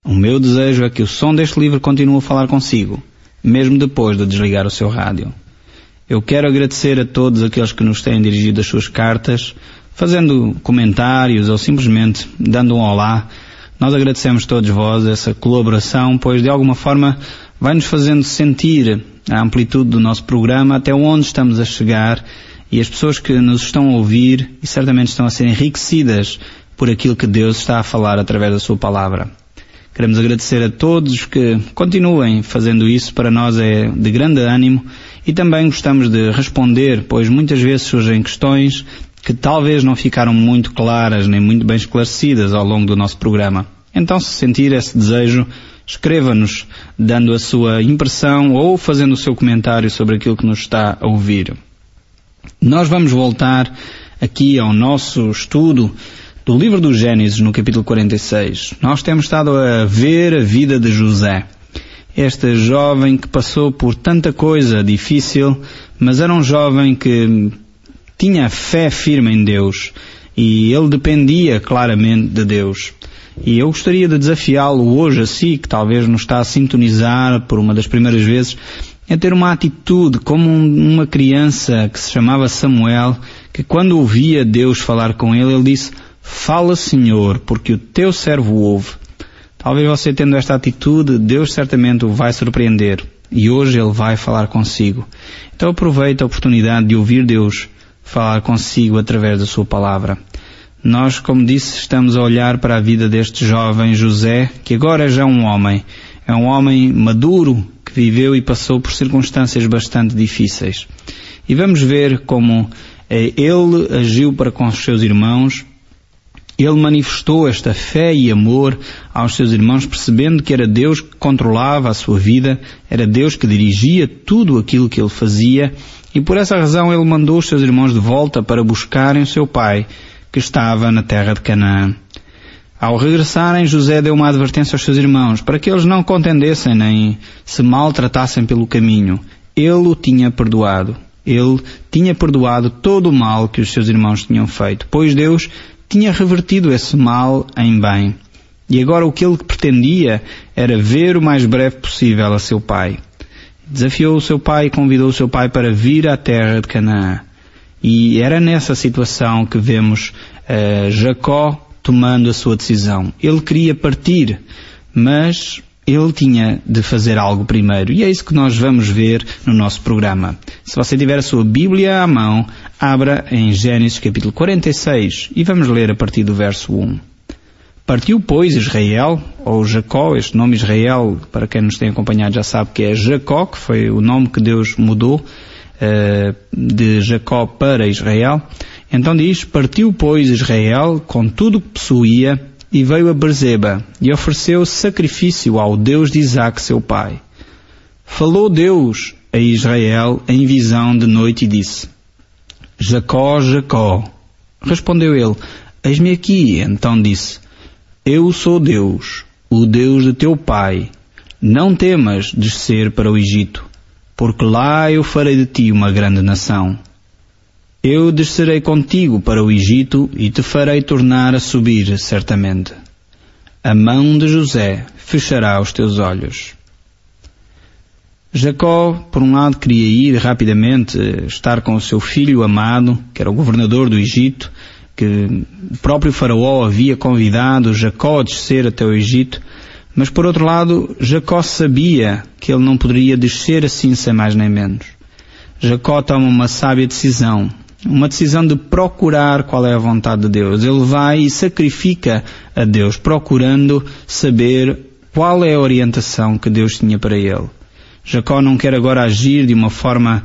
O meu desejo é que o som deste livro continue a falar consigo, mesmo depois de desligar o seu rádio. Eu quero agradecer a todos aqueles que nos têm dirigido as suas cartas, fazendo comentários ou simplesmente dando um olá. Nós agradecemos todos vós essa colaboração, pois de alguma forma vai-nos fazendo sentir a amplitude do nosso programa, até onde estamos a chegar, e as pessoas que nos estão a ouvir e certamente estão a ser enriquecidas por aquilo que Deus está a falar através da sua palavra. Queremos agradecer a todos que continuem fazendo isso, para nós é de grande ânimo, e também gostamos de responder, pois muitas vezes surgem questões que talvez não ficaram muito claras nem muito bem esclarecidas ao longo do nosso programa. Então, se sentir esse desejo, escreva-nos dando a sua impressão ou fazendo o seu comentário sobre aquilo que nos está a ouvir. Nós vamos voltar aqui ao nosso estudo do livro do Gênesis, no capítulo 46. Nós temos estado a ver a vida de José. Este jovem que passou por tanta coisa difícil, mas era um jovem que tinha fé firme em Deus e ele dependia claramente de Deus. E eu gostaria de desafiá-lo hoje, assim, que talvez nos está a sintonizar por uma das primeiras vezes, a ter uma atitude como uma criança que se chamava Samuel, que quando ouvia Deus falar com ele, ele disse: "Fala, Senhor, porque o teu servo ouve." Talvez você tendo esta atitude, Deus certamente o vai surpreender. E hoje Ele vai falar consigo. Então aproveite a oportunidade de ouvir Deus falar consigo através da sua palavra. Nós, como disse, estamos a olhar para a vida deste jovem José, que agora é já um homem. É um homem maduro, que viveu e passou por circunstâncias bastante difíceis. E vamos ver como ele agiu para com os seus irmãos. Ele manifestou esta fé e amor aos seus irmãos, percebendo que era Deus que controlava a sua vida, era Deus que dirigia tudo aquilo que ele fazia, e por essa razão ele mandou os seus irmãos de volta para buscarem o seu pai, que estava na terra de Canaã. Ao regressarem, José deu uma advertência aos seus irmãos, para que eles não contendessem nem se maltratassem pelo caminho. Ele o tinha perdoado. Ele tinha perdoado todo o mal que os seus irmãos tinham feito, pois Deus tinha revertido esse mal em bem. E agora o que ele pretendia era ver o mais breve possível a seu pai. Desafiou o seu pai e convidou o seu pai para vir à terra de Canaã. E era nessa situação que vemos Jacó tomando a sua decisão. Ele queria partir, mas ele tinha de fazer algo primeiro. E é isso que nós vamos ver no nosso programa. Se você tiver a sua Bíblia à mão, abra em Gênesis capítulo 46 e vamos ler a partir do verso 1. Partiu, pois, Israel, ou Jacó, este nome Israel, para quem nos tem acompanhado já sabe que é Jacó, que foi o nome que Deus mudou de Jacó para Israel. Então diz: partiu, pois, Israel com tudo o que possuía, e veio a Berzeba, e ofereceu sacrifício ao Deus de Isaque, seu pai. Falou Deus a Israel em visão de noite e disse: Jacó, Jacó. Respondeu ele: eis-me aqui. Então disse: eu sou Deus, o Deus de teu pai. Não temas descer para o Egito, porque lá eu farei de ti uma grande nação. Eu descerei contigo para o Egito e te farei tornar a subir certamente. A mão de José fechará os teus olhos. Jacó, por um lado, queria ir rapidamente estar com o seu filho amado, que era o governador do Egito, que o próprio faraó havia convidado Jacó a descer até o Egito, mas por outro lado, Jacó sabia que ele não poderia descer assim sem mais nem menos. Jacó toma uma sábia decisão. Uma decisão de procurar qual é a vontade de Deus. Ele vai e sacrifica a Deus, procurando saber qual é a orientação que Deus tinha para ele. Jacó não quer agora agir de uma forma,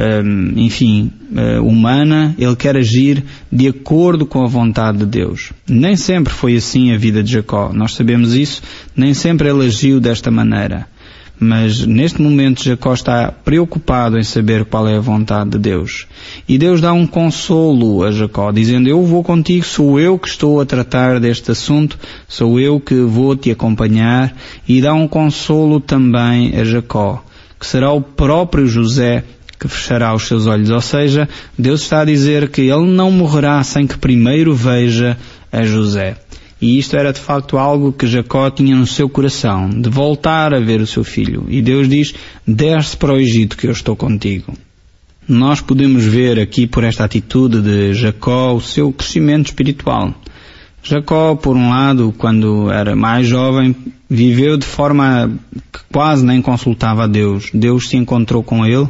humana. Ele quer agir de acordo com a vontade de Deus. Nem sempre foi assim a vida de Jacó. Nós sabemos isso. Nem sempre ele agiu desta maneira. Mas neste momento Jacó está preocupado em saber qual é a vontade de Deus. E Deus dá um consolo a Jacó, dizendo: eu vou contigo, sou eu que estou a tratar deste assunto, sou eu que vou te acompanhar. E dá um consolo também a Jacó, que será o próprio José que fechará os seus olhos. Ou seja, Deus está a dizer que ele não morrerá sem que primeiro veja a José. E isto era de facto algo que Jacó tinha no seu coração, de voltar a ver o seu filho. E Deus diz, desce para o Egito que eu estou contigo. Nós podemos ver aqui por esta atitude de Jacó o seu crescimento espiritual. Jacó, por um lado, quando era mais jovem, viveu de forma que quase nem consultava a Deus. Deus se encontrou com ele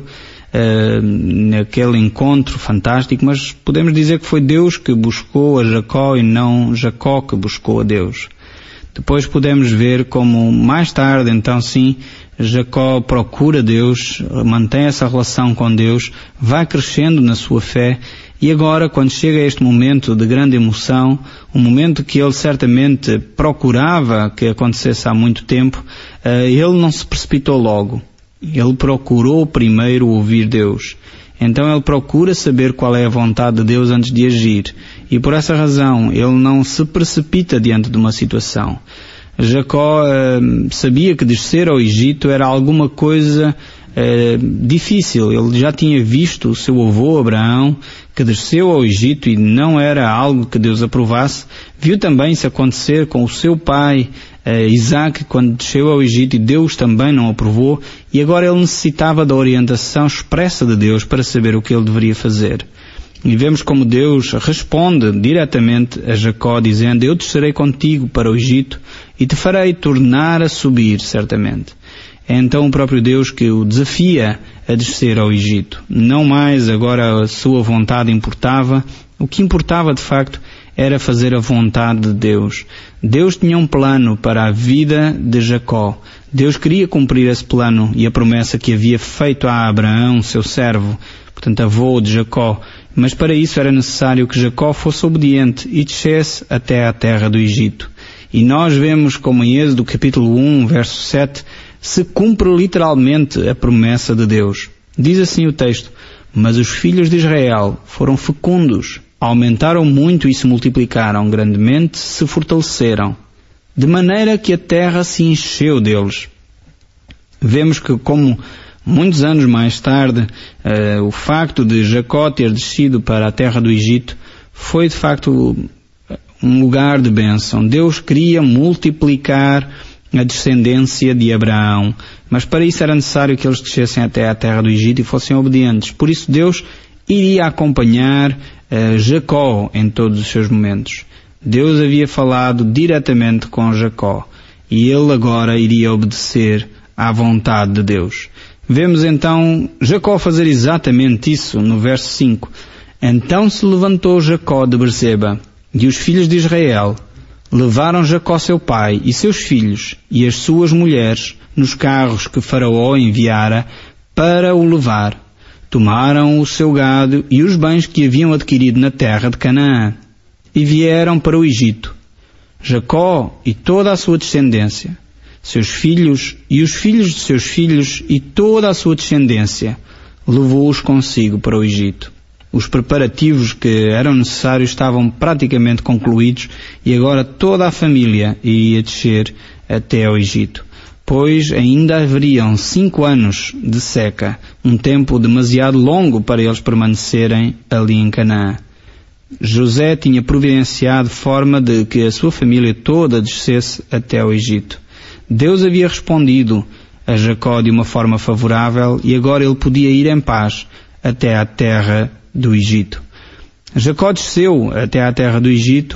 naquele encontro fantástico, mas podemos dizer que foi Deus que buscou a Jacó e não Jacó que buscou a Deus. Depois podemos ver como mais tarde, então sim, Jacó procura Deus, mantém essa relação com Deus, vai crescendo na sua fé e agora, quando chega a este momento de grande emoção, um momento que ele certamente procurava que acontecesse há muito tempo, ele não se precipitou logo. Ele procurou primeiro ouvir Deus. Então ele procura saber qual é a vontade de Deus antes de agir. E por essa razão ele não se precipita diante de uma situação. Jacó sabia que descer ao Egito era alguma coisa difícil. Ele já tinha visto o seu avô Abraão que desceu ao Egito e não era algo que Deus aprovasse. Viu também isso acontecer com o seu pai Isaac quando desceu ao Egito e Deus também não aprovou, e agora ele necessitava da orientação expressa de Deus para saber o que ele deveria fazer. E vemos como Deus responde diretamente a Jacó dizendo, eu descerei contigo para o Egito e te farei tornar a subir, certamente. É então o próprio Deus que o desafia a descer ao Egito. Não mais agora a sua vontade importava, o que importava de facto era fazer a vontade de Deus. Deus tinha um plano para a vida de Jacó. Deus queria cumprir esse plano e a promessa que havia feito a Abraão, seu servo, portanto avô de Jacó. Mas para isso era necessário que Jacó fosse obediente e descesse até à terra do Egito. E nós vemos como em Êxodo capítulo 1, verso 7, se cumpre literalmente a promessa de Deus. Diz assim o texto, mas os filhos de Israel foram fecundos, aumentaram muito e se multiplicaram grandemente, se fortaleceram, de maneira que a terra se encheu deles. Vemos que como muitos anos mais tarde, o facto de Jacó ter descido para a terra do Egito foi de facto um lugar de bênção. Deus queria multiplicar a descendência de Abraão, mas para isso era necessário que eles descessem até à terra do Egito e fossem obedientes. Por isso Deus iria acompanhar Jacó em todos os seus momentos. Deus havia falado diretamente com Jacó e ele agora iria obedecer à vontade de Deus. Vemos então Jacó fazer exatamente isso no verso 5. Então se levantou Jacó de Berseba e os filhos de Israel levaram Jacó seu pai e seus filhos e as suas mulheres nos carros que Faraó enviara para o levar. Tomaram o seu gado e os bens que haviam adquirido na terra de Canaã e vieram para o Egito. Jacó e toda a sua descendência, seus filhos e os filhos de seus filhos e toda a sua descendência, levou-os consigo para o Egito. Os preparativos que eram necessários estavam praticamente concluídos e agora toda a família ia descer até ao Egito. Pois ainda haveriam 5 anos de seca, um tempo demasiado longo para eles permanecerem ali em Canaã. José tinha providenciado forma de que a sua família toda descesse até ao Egito. Deus havia respondido a Jacó de uma forma favorável e agora ele podia ir em paz até à terra do Egito. Jacó desceu até à terra do Egito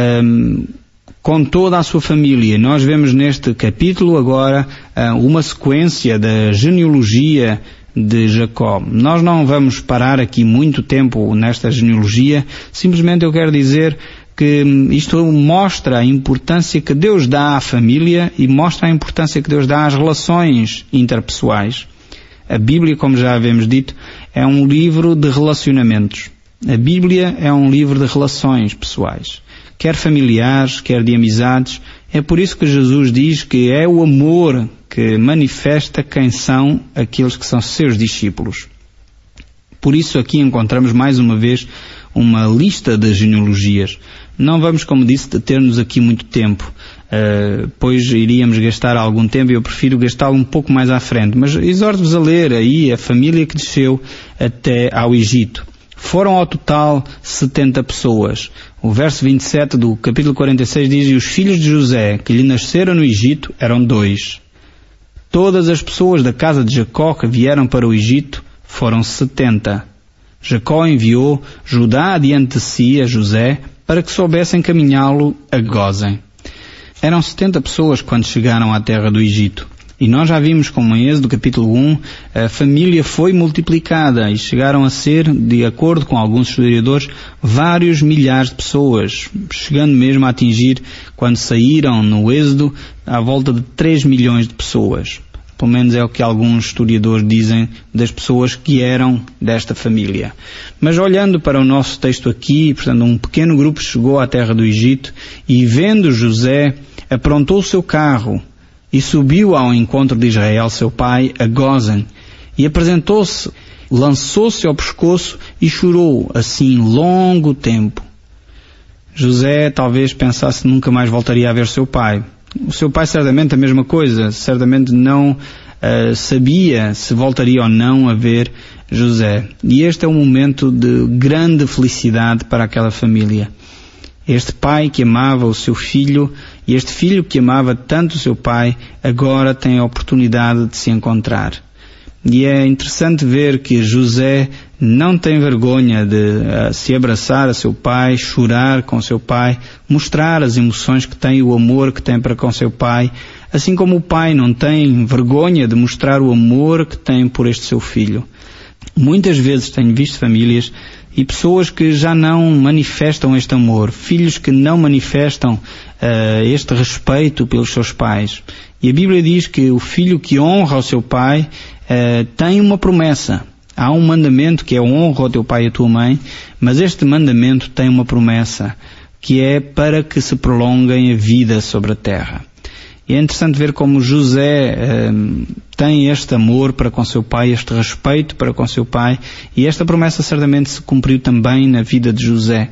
com toda a sua família. Nós vemos neste capítulo agora uma sequência da genealogia de Jacó. Nós não vamos parar aqui muito tempo nesta genealogia, simplesmente eu quero dizer que isto mostra a importância que Deus dá à família e mostra a importância que Deus dá às relações interpessoais. A Bíblia, como já havemos dito, é um livro de relacionamentos. A Bíblia é um livro de relações pessoais, quer familiares, quer de amizades. É por isso que Jesus diz que é o amor que manifesta quem são aqueles que são seus discípulos. Por isso aqui encontramos mais uma vez uma lista de genealogias. Não vamos, como disse, deter-nos aqui muito tempo, pois iríamos gastar algum tempo e eu prefiro gastá-lo um pouco mais à frente. Mas exorto-vos a ler aí a família que desceu até ao Egito. Foram ao total 70 pessoas. O verso 27 do capítulo 46 diz: e os filhos de José, que lhe nasceram no Egito, eram 2. Todas as pessoas da casa de Jacó que vieram para o Egito foram 70. Jacó enviou Judá adiante de si, a José, para que soubesse encaminhá-lo a Gósen. Eram 70 pessoas quando chegaram à terra do Egito. E nós já vimos como em Êxodo capítulo 1, a família foi multiplicada e chegaram a ser, de acordo com alguns historiadores, vários milhares de pessoas, chegando mesmo a atingir, quando saíram no Êxodo, à volta de 3 milhões de pessoas. Pelo menos é o que alguns historiadores dizem das pessoas que eram desta família. Mas olhando para o nosso texto aqui, portanto, um pequeno grupo chegou à terra do Egito e, vendo José, aprontou o seu carro e subiu ao encontro de Israel, seu pai, a Gósen, e apresentou-se, lançou-se ao pescoço e chorou, assim, longo tempo. José talvez pensasse que nunca mais voltaria a ver seu pai. O seu pai certamente a mesma coisa, certamente não sabia se voltaria ou não a ver José. E este é um momento de grande felicidade para aquela família. Este pai que amava o seu filho e este filho que amava tanto o seu pai, agora tem a oportunidade de se encontrar. E é interessante ver que José não tem vergonha de se abraçar a seu pai, chorar com seu pai, mostrar as emoções que tem, o amor que tem para com seu pai, assim como o pai não tem vergonha de mostrar o amor que tem por este seu filho. Muitas vezes tenho visto famílias e pessoas que já não manifestam este amor, filhos que não manifestam este respeito pelos seus pais. E a Bíblia diz que o filho que honra o seu pai tem uma promessa. Há um mandamento que é honra ao teu pai e à tua mãe, mas este mandamento tem uma promessa, que é para que se prolonguem a vida sobre a terra. E é interessante ver como José tem este amor para com seu pai, este respeito para com seu pai, e esta promessa certamente se cumpriu também na vida de José.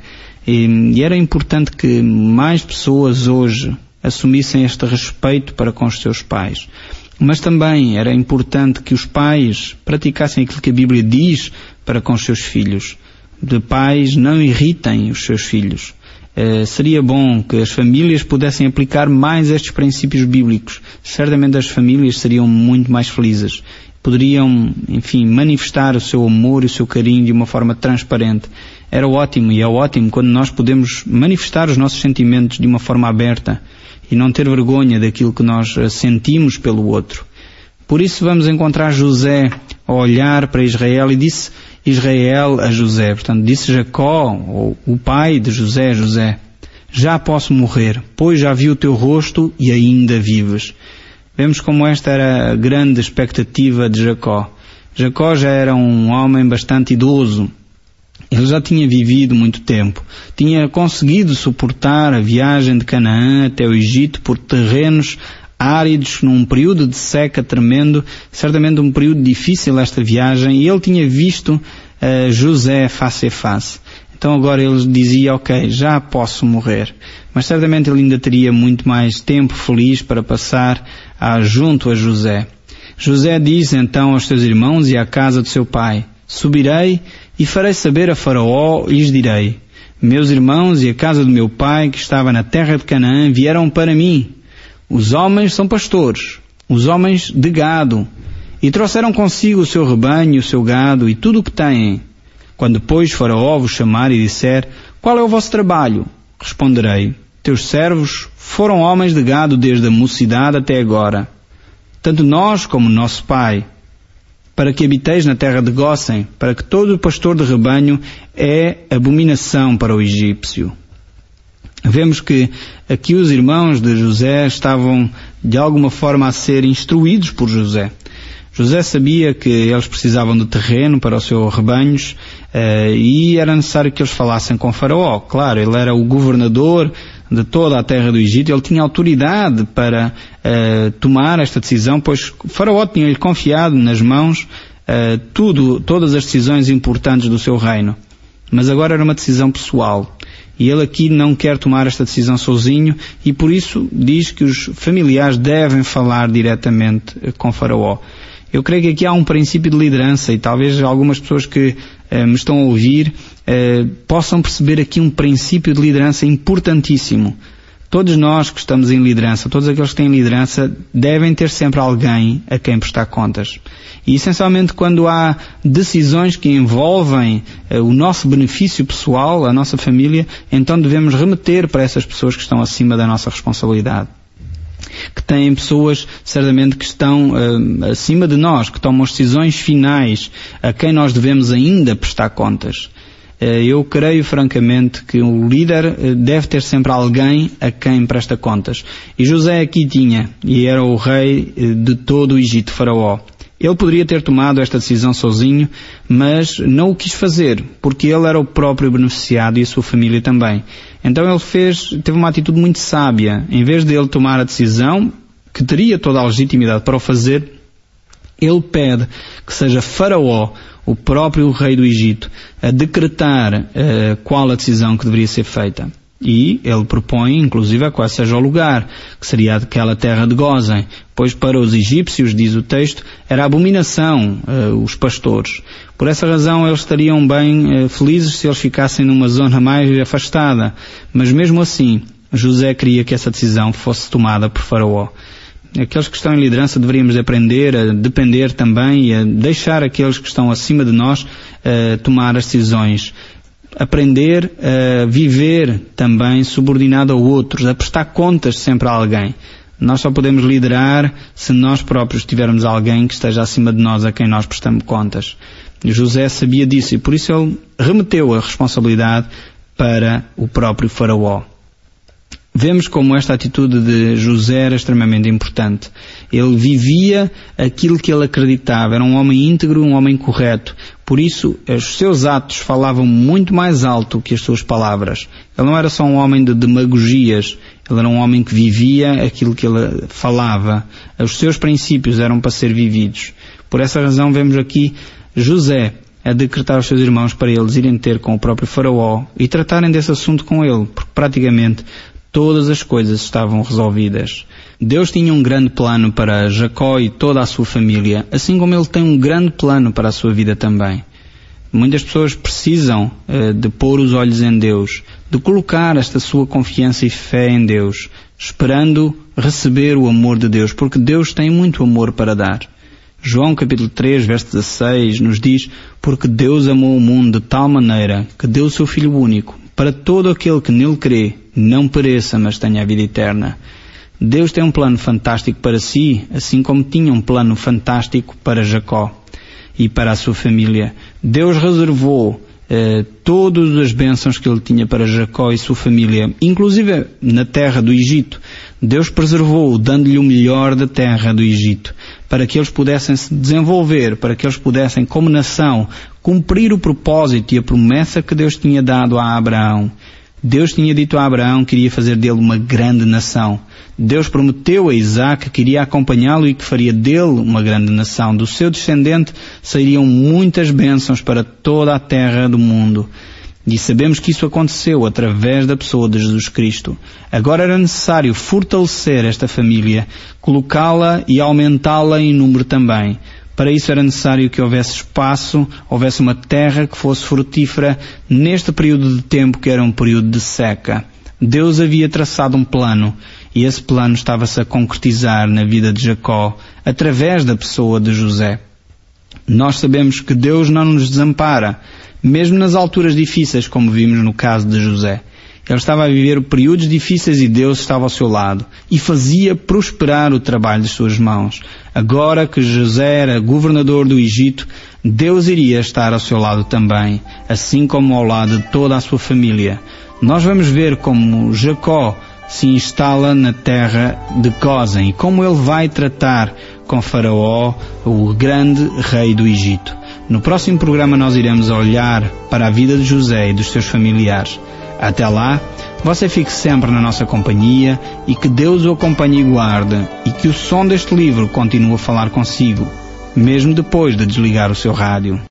E era importante que mais pessoas hoje assumissem este respeito para com os seus pais. Mas também era importante que os pais praticassem aquilo que a Bíblia diz para com os seus filhos. De pais não irritem os seus filhos. Seria bom que as famílias pudessem aplicar mais estes princípios bíblicos. Certamente as famílias seriam muito mais felizes. Poderiam, enfim, manifestar o seu amor e o seu carinho de uma forma transparente. Era ótimo, e é ótimo quando nós podemos manifestar os nossos sentimentos de uma forma aberta e não ter vergonha daquilo que nós sentimos pelo outro. Por isso vamos encontrar José a olhar para Israel e disse Israel a José, portanto disse Jacó, ou o pai de José, José, já posso morrer, pois já vi o teu rosto e ainda vives. Vemos como esta era a grande expectativa de Jacó. Jacó já era um homem bastante idoso. Ele já tinha vivido muito tempo. Tinha conseguido suportar a viagem de Canaã até o Egito por terrenos áridos, num período de seca tremendo, certamente um período difícil esta viagem, e ele tinha visto José face a face. Então agora ele dizia, ok, já posso morrer. Mas certamente ele ainda teria muito mais tempo feliz para passar junto a José. José diz então aos seus irmãos e à casa do seu pai, subirei e farei saber a Faraó e lhes direi, meus irmãos e a casa do meu pai que estava na terra de Canaã vieram para mim. Os homens são pastores, os homens de gado, e trouxeram consigo o seu rebanho, o seu gado e tudo o que têm. Quando, pois, Faraó vos chamar e disser, qual é o vosso trabalho? Responderei, teus servos foram homens de gado desde a mocidade até agora, tanto nós como nosso pai, para que habiteis na terra de Gósen, para que todo o pastor de rebanho é abominação para o egípcio. Vemos que aqui os irmãos de José estavam de alguma forma a ser instruídos por José. José sabia que eles precisavam de terreno para os seus rebanhos e era necessário que eles falassem com Faraó. Claro, ele era o governador de toda a terra do Egito, ele tinha autoridade para tomar esta decisão, pois Faraó tinha-lhe confiado nas mãos todas as decisões importantes do seu reino. Mas agora era uma decisão pessoal. E ele aqui não quer tomar esta decisão sozinho e por isso diz que os familiares devem falar diretamente com Faraó. Eu creio que aqui há um princípio de liderança e talvez algumas pessoas que me estão a ouvir possam perceber aqui um princípio de liderança importantíssimo. Todos nós que estamos em liderança, todos aqueles que têm liderança, devem ter sempre alguém a quem prestar contas. E essencialmente quando há decisões que envolvem o nosso benefício pessoal, a nossa família, então devemos remeter para essas pessoas que estão acima da nossa responsabilidade. Que têm pessoas, certamente, que estão acima de nós, que tomam as decisões finais, a quem nós devemos ainda prestar contas. Eu creio, francamente, que o líder deve ter sempre alguém a quem presta contas. E José aqui tinha, e era o rei de todo o Egito, Faraó. Ele poderia ter tomado esta decisão sozinho, mas não o quis fazer, porque ele era o próprio beneficiado e a sua família também. Então ele teve uma atitude muito sábia. Em vez de ele tomar a decisão, que teria toda a legitimidade para o fazer, ele pede que seja Faraó, o próprio rei do Egito, a decretar qual a decisão que deveria ser feita. E ele propõe, inclusive, qual seja o lugar, que seria aquela terra de Gósen, pois para os egípcios, diz o texto, era abominação os pastores. Por essa razão eles estariam bem felizes se eles ficassem numa zona mais afastada. Mas mesmo assim, José queria que essa decisão fosse tomada por Faraó. Aqueles que estão em liderança deveríamos aprender a depender também e a deixar aqueles que estão acima de nós tomar as decisões. Aprender a viver também subordinado a outros, a prestar contas sempre a alguém. Nós só podemos liderar se nós próprios tivermos alguém que esteja acima de nós a quem nós prestamos contas. José sabia disso e por isso ele remeteu a responsabilidade para o próprio Faraó. Vemos como esta atitude de José era extremamente importante. Ele vivia aquilo que ele acreditava. Era um homem íntegro, um homem correto. Por isso, os seus atos falavam muito mais alto que as suas palavras. Ele não era só um homem de demagogias. Ele era um homem que vivia aquilo que ele falava. Os seus princípios eram para ser vividos. Por essa razão, vemos aqui José a decretar aos seus irmãos para eles irem ter com o próprio Faraó e tratarem desse assunto com ele, porque praticamente todas as coisas estavam resolvidas. Deus tinha um grande plano para Jacó e toda a sua família, assim como Ele tem um grande plano para a sua vida também. Muitas pessoas precisam de pôr os olhos em Deus, de colocar esta sua confiança e fé em Deus, esperando receber o amor de Deus, porque Deus tem muito amor para dar. João capítulo 3, verso 16 nos diz: porque Deus amou o mundo de tal maneira que deu o seu Filho único, para todo aquele que nele crê, não pereça, mas tenha a vida eterna. Deus tem um plano fantástico para si, assim como tinha um plano fantástico para Jacó e para a sua família. Deus reservou todas as bênçãos que ele tinha para Jacó e sua família, inclusive na terra do Egito. Deus preservou, dando-lhe o melhor da terra do Egito, para que eles pudessem se desenvolver, para que eles pudessem, como nação, cumprir o propósito e a promessa que Deus tinha dado a Abraão. Deus tinha dito a Abraão que iria fazer dele uma grande nação. Deus prometeu a Isaac que iria acompanhá-lo e que faria dele uma grande nação. Do seu descendente sairiam muitas bênçãos para toda a terra do mundo. E sabemos que isso aconteceu através da pessoa de Jesus Cristo. Agora era necessário fortalecer esta família, colocá-la e aumentá-la em número também. Para isso era necessário que houvesse espaço, houvesse uma terra que fosse frutífera neste período de tempo que era um período de seca. Deus havia traçado um plano e esse plano estava-se a concretizar na vida de Jacó através da pessoa de José. Nós sabemos que Deus não nos desampara, mesmo nas alturas difíceis, como vimos no caso de José. Ele estava a viver períodos difíceis e Deus estava ao seu lado e fazia prosperar o trabalho de suas mãos. Agora que José era governador do Egito, Deus iria estar ao seu lado também, assim como ao lado de toda a sua família. Nós vamos ver como Jacó se instala na terra de Gósen e como ele vai tratar com Faraó, o grande rei do Egito. No próximo programa nós iremos olhar para a vida de José e dos seus familiares. Até lá, você fique sempre na nossa companhia e que Deus o acompanhe e guarde e que o som deste livro continue a falar consigo, mesmo depois de desligar o seu rádio.